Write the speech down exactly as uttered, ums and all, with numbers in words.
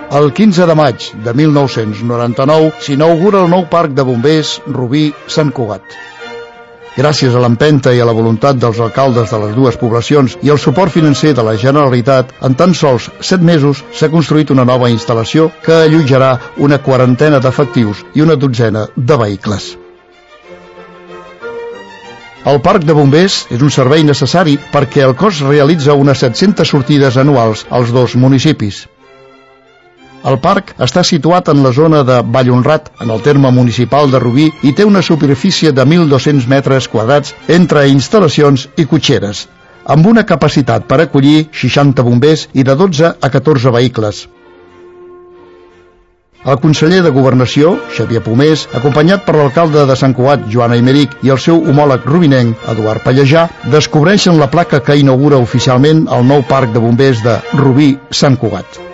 El quinze de maig de mil nou-cents noranta-nou s'inaugura el nou parc de bombers Rubí-Sant Cugat. Gràcies a l'empenta i a la voluntat dels alcaldes de les dues poblacions i el suport financer de la Generalitat, en tan sols set mesos s'ha construït una nova instal·lació que allotjarà una quarantena d'efectius i una dotzena de vehicles. El Parc de Bombers és un servei necessari perquè el cos realitza unes set-centes sortides anuals als dos municipis. El parc està situat en la zona de Vallhonrat, en el terme municipal de Rubí, i té una superfície de mil dos-cents metres quadrats entre instal·lacions i cotxeres, amb una capacitat per acollir seixanta bombers i de dotze a catorze vehicles. El conseller de Governació, Xavier Pomés, acompanyat per l'alcalde de Sant Cugat, Joan Aymeric, i el seu homòleg rubinenc, Eduard Pallejà, descobreixen la placa que inaugura oficialment el nou parc de bombers de Rubí-Sant Cugat.